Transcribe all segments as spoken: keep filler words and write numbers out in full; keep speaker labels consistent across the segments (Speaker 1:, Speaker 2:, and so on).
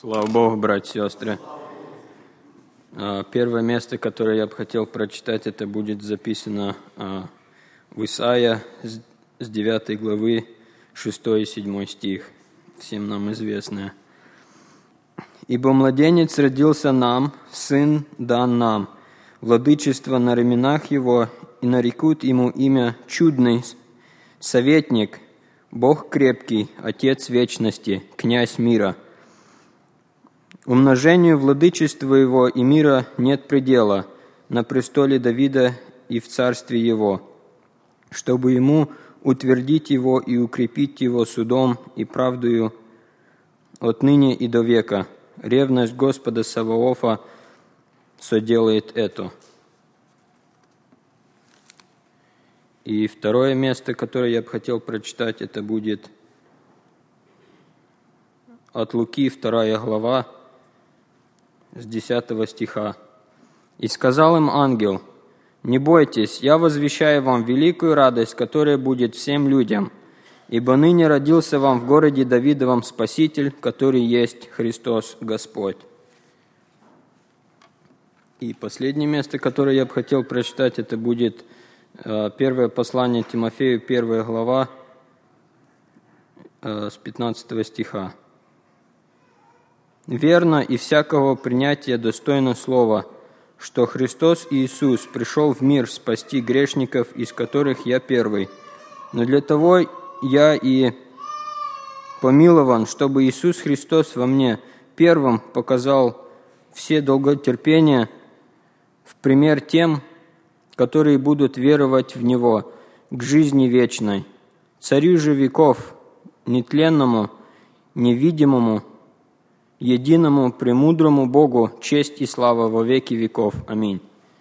Speaker 1: Слава Богу, братья и сестры. Первое место, которое я бы хотел прочитать, это будет записано в Исаия с девятой главы, шестой и седьмой стих, всем нам известное. «Ибо младенец родился нам, сын дан нам, владычество на раменах его, и нарекут ему имя чудный, советник, Бог крепкий, Отец вечности, князь мира. Умножению владычества его и мира нет предела на престоле Давида и в царстве его, чтобы ему утвердить его и укрепить его судом и правдою отныне и до века. Ревность Господа Саваофа соделает это». И второе место, которое я бы хотел прочитать, это будет от Луки, вторая глава, с десятого стиха. «И сказал им ангел: не бойтесь, я возвещаю вам великую радость, которая будет всем людям, ибо ныне родился вам в городе Давидовом Спаситель, который есть Христос Господь». И последнее место, которое я бы хотел прочитать, это будет первое послание Тимофею, первая глава, с пятнадцатого стиха. «Верно и всякого принятия достойно слова, что Христос Иисус пришел в мир спасти грешников, из которых я первый. Но для того я и помилован, чтобы Иисус Христос во мне первым показал все долготерпения в пример тем, которые будут веровать в Него к жизни вечной. Царю же веков, нетленному, невидимому, единому, премудрому Богу, честь и слава во веки веков. Аминь».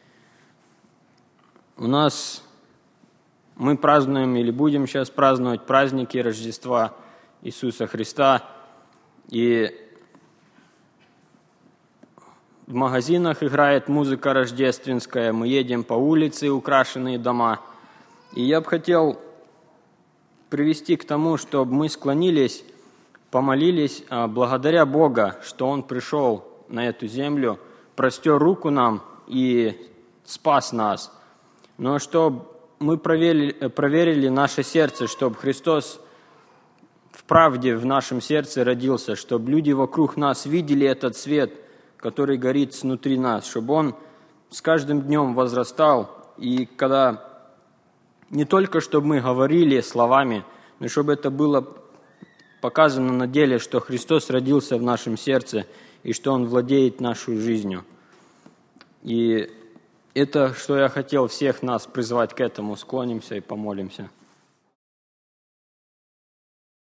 Speaker 1: У нас, мы празднуем или будем сейчас праздновать праздники Рождества Иисуса Христа. И в магазинах играет музыка рождественская, мы едем по улице, украшенные дома. И я бы хотел привести к тому, чтобы мы склонились, помолились, благодаря Бога, что Он пришел на эту землю, простер руку нам и спас нас. Но чтобы мы проверили, проверили наше сердце, чтобы Христос в правде в нашем сердце родился, чтобы люди вокруг нас видели этот свет, который горит внутри нас, чтобы Он с каждым днем возрастал, и когда не только чтобы мы говорили словами, но чтобы это было показано на деле, что Христос родился в нашем сердце и что Он владеет нашей жизнью. И это, что я хотел всех нас призвать к этому. Склонимся и помолимся.